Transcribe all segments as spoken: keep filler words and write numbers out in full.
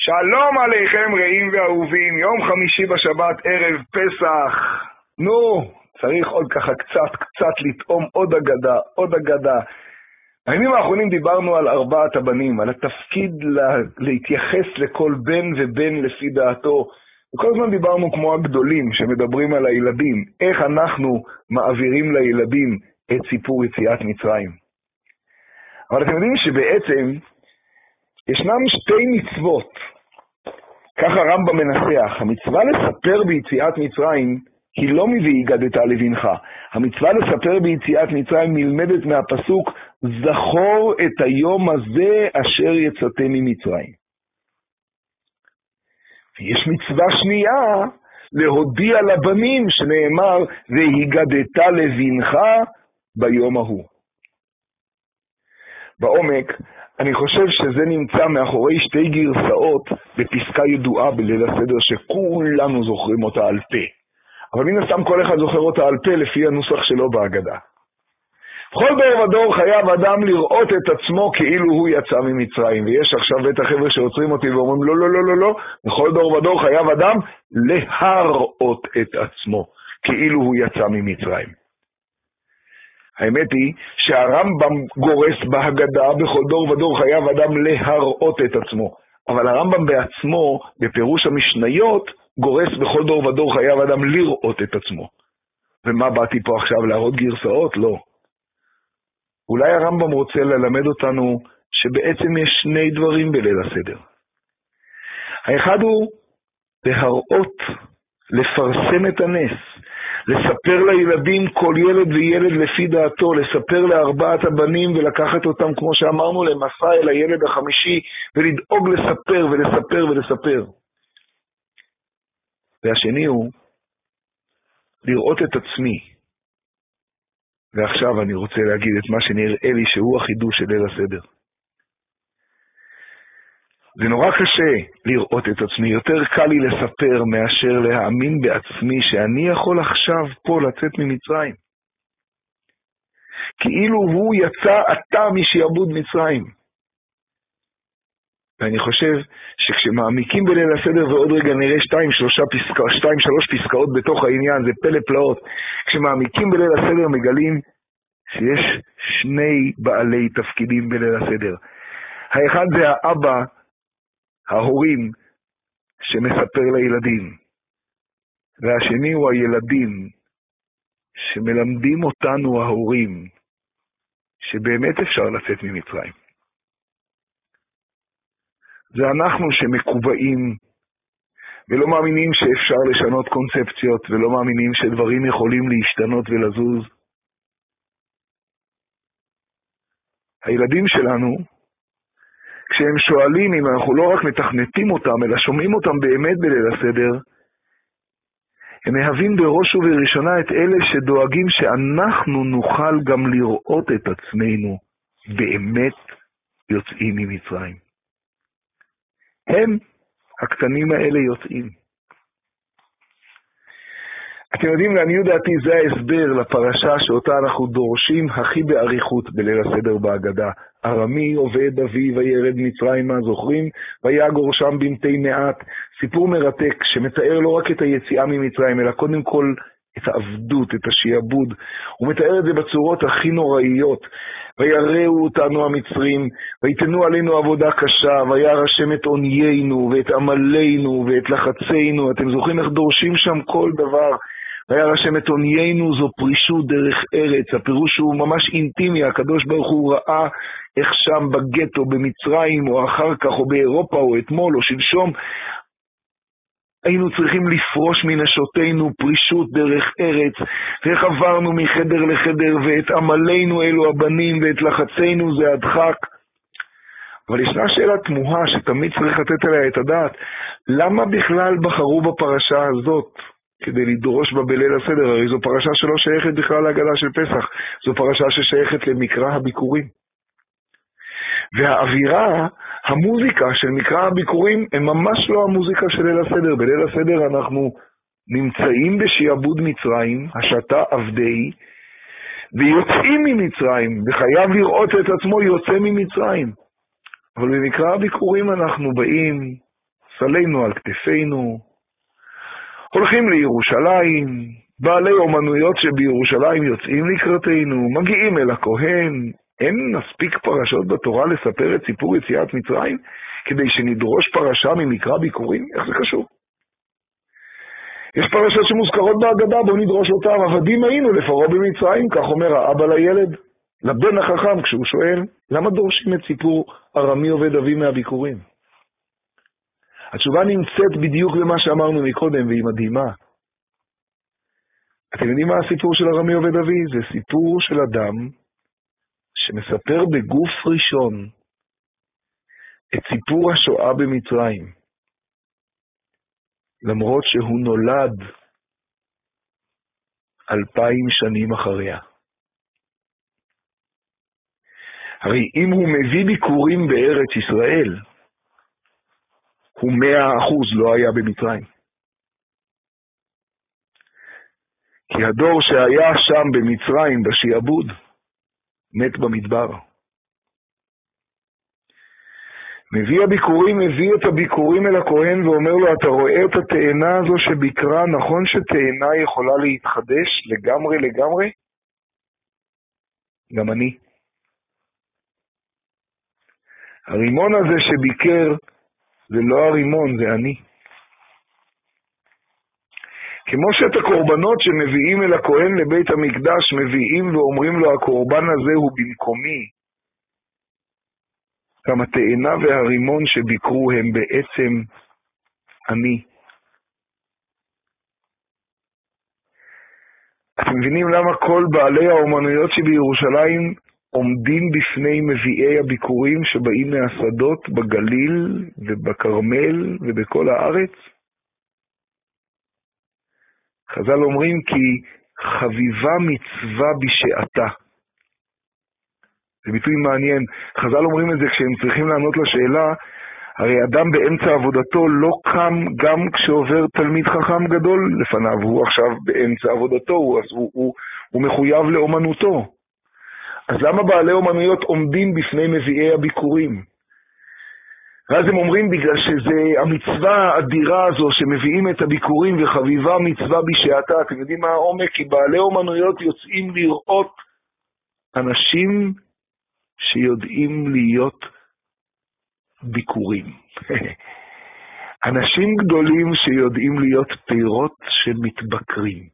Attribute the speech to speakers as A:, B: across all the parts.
A: שלום עליכם רעים ואהובים, יום חמישי בשבת, ערב פסח. נו, צריך עוד ככה קצת, קצת לטעום עוד אגדה, עוד אגדה. הימים האחרונים דיברנו על ארבעת הבנים, על התפקיד לה, להתייחס לכל בן ובן לפי דעתו. וכל הזמן דיברנו כמו הגדולים שמדברים על הילדים, איך אנחנו מעבירים לילדים את סיפור יציאת מצרים. אבל אתם יודעים שבעצם ישנם שתי מצוות, ככה רמב"ם מנסח. המצווה לספר ביציאת מצרים היא לא מ"ויגדת לבנך". המצווה לספר ביציאת מצרים נלמדת מהפסוק זכור את היום הזה אשר יצאתם ממצרים. ויש מצווה שנייה להודיע לבנים שנאמר והיגדת לבנך ביום ההוא. בעומק אני חושב שזה נמצא מאחורי שתי גרסאות בפסקה ידועה בליל הסדר שכולנו זוכרים אותה על פה. אבל מן הסתם כל אחד זוכר אותה על פה לפי הנוסח שלו בהגדה. בכל דור ודור חייב אדם לראות את עצמו כאילו הוא יצא ממצרים. ויש עכשיו בטח חבר'ה שעוצרים אותי ואומרים לא, לא, לא, לא, לא. בכל דור ודור חייב אדם להראות את עצמו כאילו הוא יצא ממצרים. האמת היא שהרמב"ם גורס בהגדה בכל דור ודור חייב אדם להראות את עצמו. אבל הרמב"ם בעצמו בפירוש המשניות גורס בכל דור ודור חייב אדם לראות את עצמו. ומה באתי פה עכשיו להראות גרסאות? לא. אולי הרמב"ם רוצה ללמד אותנו שבעצם יש שני דברים בליל הסדר. האחד הוא להראות, לפרסם את הנס. לספר לילדים כל ילד וילד לפי דעתו, לספר לארבעת הבנים ולקחת אותם כמו שאמרנו למסע אל הילד החמישי ולדאוג לספר ולספר ולספר. והשני הוא לראות את עצמי. ועכשיו אני רוצה להגיד את מה שנראה לי שהוא החידוש של ליל הסדר. זה נורא קשה לראות את עצמי, יותר קל לי לספר מאשר להאמין בעצמי שאני יכול עכשיו פה לצאת ממצרים. כאילו הוא יצא עתה משעבוד מצרים. ואני חושב שכשמעמיקים בליל הסדר, ועוד רגע נראה שתיים, שלושה פסקאות, שתיים, שלוש פסקאות בתוך העניין, זה פלא פלאות. כשמעמיקים בליל הסדר מגלים שיש שני בעלי תפקידים בליל הסדר. האחד זה האבא, ההורים שמספר לילדים, והשני הוא הילדים שמלמדים אותנו ההורים שבאמת אפשר לצאת ממצרים. זה אנחנו שמקובעים ולא מאמינים שאפשר לשנות קונספציות ולא מאמינים שדברים יכולים להשתנות ולזוז. הילדים שלנו, כשהם שואלים אם אנחנו לא רק מתכנתים אותם, אלא שומעים אותם באמת בליל הסדר, הם מהווים בראש ובראשונה את אלה שדואגים שאנחנו נוכל גם לראות את עצמנו באמת יוצאים ממצרים. הם, הקטנים האלה, יוצאים. אתם יודעים, לעניות דעתי זה ההסבר לפרשה שאותה אנחנו דורשים הכי בעריכות בליל הסדר בהגדה. ארמי עובד אבי וירד מצרימה, זוכרים? ויגור שם במתי מעט. סיפור מרתק שמתאר לא רק את היציאה ממצרים, אלא קודם כל את העבדות, את השיעבוד. הוא מתאר את זה בצורות הכי נוראיות. ויראו אותנו המצרים, ויתנו עלינו עבודה קשה, וירא השם את עוניינו ואת עמלנו ואת לחצינו. אתם זוכרים איך דורשים שם כל דבר? וירא השם את עוניינו זו פרישות דרך ארץ. הפירוש הוא ממש אינטימי. הקדוש ברוך הוא ראה איך שם בגטו במצרים או אחר כך או באירופה או אתמול או שלשום היינו צריכים לפרוש מנשותינו פרישות דרך ארץ, ואיך עברנו מחדר לחדר, ואת עמלנו אלו הבנים, ואת לחצינו זה הדחק. אבל ישנה שאלה תמוהה שתמיד צריך לתת עליה את הדעת, למה בכלל בחרו בפרשה הזאת כדי לדרוש בה בליל הסדר? הרי זו פרשה שלא שייכת בכלל להגדה של פסח, זו פרשה ששייכת למקרא הביקורים. והאווירה, המוזיקה של מקרא הביקורים, הם ממש לא המוזיקה של ליל הסדר. בליל הסדר אנחנו נמצאים בשעבוד מצרים, השתה עבדי, ויוצאים ממצרים, וחייב לראות את עצמו יוצא ממצרים. אבל במקרא הביקורים אנחנו באים סלינו על כתפינו, הולכים לירושלים, בעלי אומנויות שבירושלים יוצאים לקראתנו, מגיעים אל הכהן, אין מספיק פרשות בתורה לספר את סיפור יציאת מצרים, כדי שנדרוש פרשה ממקרא ביכורים? איך זה קשור? יש פרשות שמוזכרות בהגדה, בואו נדרוש אותם. עבדים היינו לפרעה במצרים, כך אומר האבא לילד, לבן החכם, כשהוא שואל, למה דורשים את סיפור ארמי עובד אבי מהביכורים? התשובה נמצאת בדיוק במה שאמרנו מקודם, והיא מדהימה. אתם יודעים מה הסיפור של ארמי עובד אבי? זה סיפור של אדם שמספר בגוף ראשון את סיפור השואה במצרים, למרות שהוא נולד אלפיים שנים אחריה. הרי אם הוא מביא ביקורים בארץ ישראל, הוא מאה אחוז לא היה במצרים. כי הדור שהיה שם במצרים, בשיעבוד, מת במדבר. מביא הביקורים, מביא את הביקורים אל הכהן ואומר לו, אתה רואה את התאנה הזו שביקרה, נכון שתאנה יכולה להתחדש לגמרי לגמרי? גם אני. הרימון הזה שביקר, זה לא הרימון, זה אני. כמו שאת הקורבנות שמביאים אל הכהן לבית המקדש, מביאים ואומרים לו, הקורבן הזה הוא במקומי. גם התאנה והרימון שביקרו הם בעצם אני. אתם מבינים למה כל בעלי האומנויות שבירושלים עומדים בפני מביאי הביקורים שבאים מהשדות בגליל ובקרמל ובכל הארץ? חז"ל אומרים כי חביבה מצווה בשעתה. זה ביטוי מעניין. חז"ל אומרים את זה כשהם צריכים לענות לשאלה, הרי אדם באמצע עבודתו לא קם גם כשעובר תלמיד חכם גדול לפניו, הוא עכשיו באמצע עבודתו, הוא, הוא, הוא, הוא מחויב לאומנותו. אז למה בעלי אומנויות עומדים בפני מביאי הביקורים? ואז הם אומרים בגלל שזה המצווה האדירה הזו שמביאים את הביקורים וחביבה מצווה בשעתה. אתם יודעים מה העומק? כי בעלי אומנויות יוצאים לראות אנשים שיודעים להיות ביקורים. אנשים גדולים שיודעים להיות פירות שמתבקרים.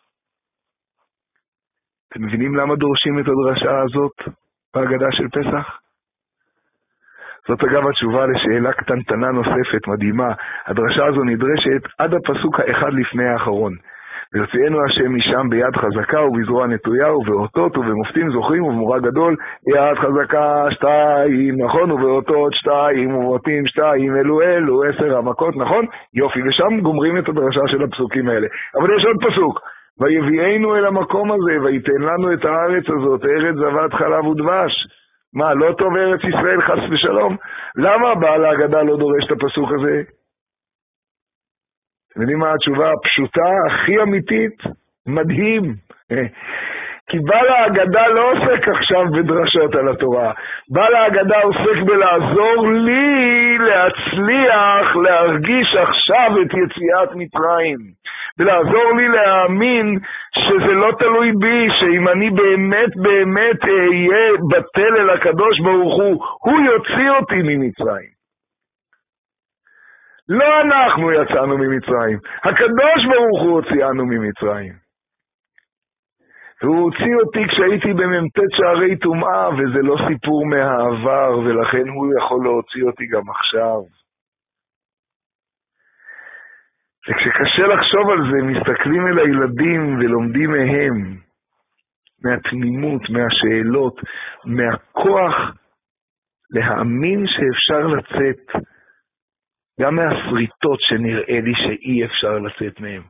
A: אתם מבינים למה דורשים את הדרשה הזאת בהגדה של פסח? זאת אגב התשובה לשאלה קטנטנה נוספת, מדהימה. הדרשה הזו נדרשת עד הפסוק האחד לפני האחרון. ויוציאנו השם משם ביד חזקה ובזרוע נטויה ובאותות ובמופתים זוכרים ובמורה גדול, יד חזקה שתיים, נכון? ובאותות שתיים ובמופתים שתיים, אלו אלו, עשר המכות, נכון? יופי, ושם גומרים את הדרשה של הפסוקים האלה. אבל יש עוד פסוק. ויביאנו אל המקום הזה ויתן לנו את הארץ הזאת, ארץ זבת חלב ודבש. מה, לא טוב ארץ ישראל חס ושלום? למה בעל ההגדה לא דורש את הפסוק הזה? אתם יודעים מה התשובה הפשוטה, הכי אמיתית? מדהים. כי בעל ההגדה לא עוסק עכשיו בדרשות על התורה. בעל ההגדה עוסק בלעזור לי להצליח, להרגיש עכשיו את יציאת מצרים. ולעזור לי להאמין שזה לא תלוי בי, שאם אני באמת באמת אהיה בטל אל הקדוש ברוך הוא, הוא יוציא אותי ממצרים. לא אנחנו יצאנו ממצרים, הקדוש ברוך הוא הוציאנו ממצרים. והוא הוציא אותי כשהייתי בממתת שערי טומאה, וזה לא סיפור מהעבר, ולכן הוא יכול להוציא אותי גם עכשיו. וכשקשה לחשוב על זה, מסתכלים אל הילדים ולומדים מהם, מהתמימות, מהשאלות, מהכוח להאמין שאפשר לצאת, גם מהסריטות שנראה לי שאי אפשר לצאת מהם.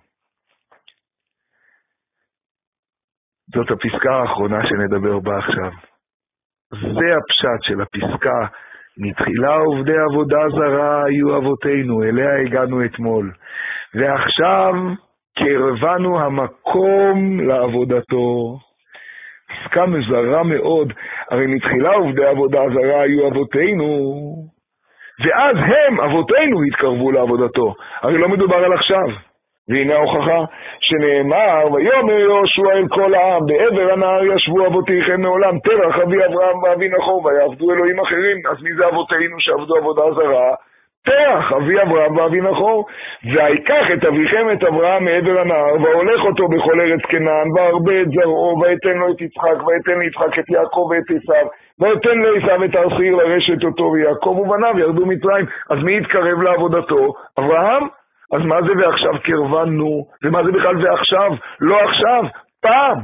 A: זאת הפסקה האחרונה שנדבר בה עכשיו. זה הפשט של הפסקה, מתחילה עובדי עבודה זרה היו אבותינו, אליה הגענו אתמול. ועכשיו קרבנו המקום לעבודתו. פסקה מזרה מאוד, הרי מתחילה עובדי עבודה זרה היו אבותינו, ואז הם, אבותינו, התקרבו לעבודתו. הרי לא מדובר על עכשיו. והנה ההוכחה שנאמר, ויאמר יהושע אל כל העם, בעבר הנהר ישבו אבותיכם מעולם, תרח אבי אברהם ואבי נחור, ויעבדו אלוהים אחרים. אז מי זה אבותינו שעבדו עבודה זרה? תרח אבי אברהם ואבי נחור. ויקח את אביכם את אברהם מעבר הנהר, והולך אותו בכל ארץ כנען, והרבה את זרעו, ויתן לו את יצחק, ויתן ליצחק את יעקב ואת עשיו, ויתן לעשיו את הר שעיר לרשת אותו, ויעקב ובניו ירדו מצרים. אז מי התקרב לעבודתו? אברהם. אז מה זה ועכשיו קרבנו? ומה זה בכלל ועכשיו? לא עכשיו, פעם.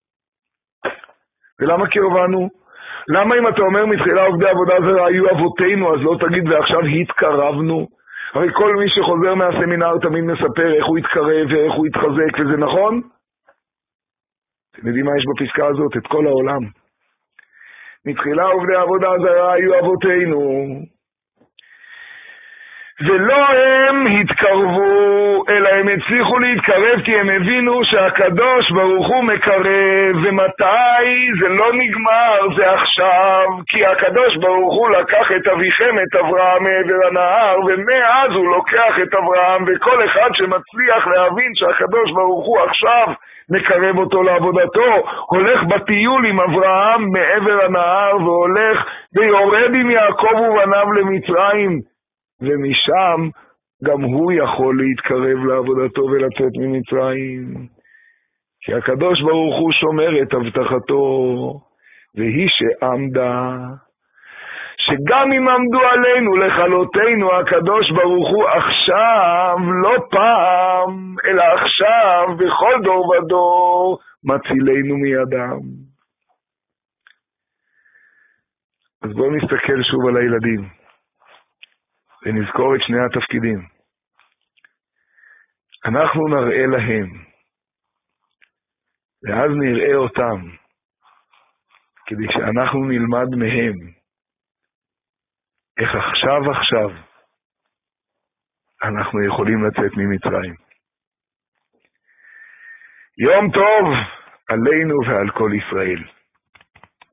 A: ולמה קרבנו? למה אם אתה אומר מתחילה עובדי עבודה זרה היו אבותינו, אז לא תגיד ועכשיו התקרבנו? הרי כל מי שחוזר מהסמינר תמיד מספר איך הוא התקרב ואיך הוא התחזק, וזה נכון? אתם יודעים מה יש בפסקה הזאת? את כל העולם. מתחילה עובדי עבודה זרה היו אבותינו, ולא הם התקרבו, אלא הם הצליחו להתקרב כי הם הבינו שהקדוש ברוך הוא מקרב. ומתי? זה לא נגמר, זה עכשיו, כי הקדוש ברוך הוא לקח את אביכם, את אברהם מעבר הנהר, ומאז הוא לוקח את אברהם, וכל אחד שמצליח להבין שהקדוש ברוך הוא עכשיו מקרב אותו לעבודתו, הולך בטיול עם אברהם מעבר הנהר, והולך ויורד עם יעקב ובניו למצרים, ומשם גם הוא יכול להתקרב לעבודתו ולצאת ממצרים. כי הקדוש ברוך הוא שומר את הבטחתו, והיא שעמדה, שגם אם עמדו עלינו לכלותנו, הקדוש ברוך הוא עכשיו, לא פעם, אלא עכשיו, בכל דור ודור, מצילנו מידם. אז בואו נסתכל שוב על הילדים. ונזכור את שני התפקידים. אנחנו נראה להם, ואז נראה אותם, כדי שאנחנו נלמד מהם, איך עכשיו עכשיו אנחנו יכולים לצאת ממצרים. יום טוב עלינו ועל כל ישראל.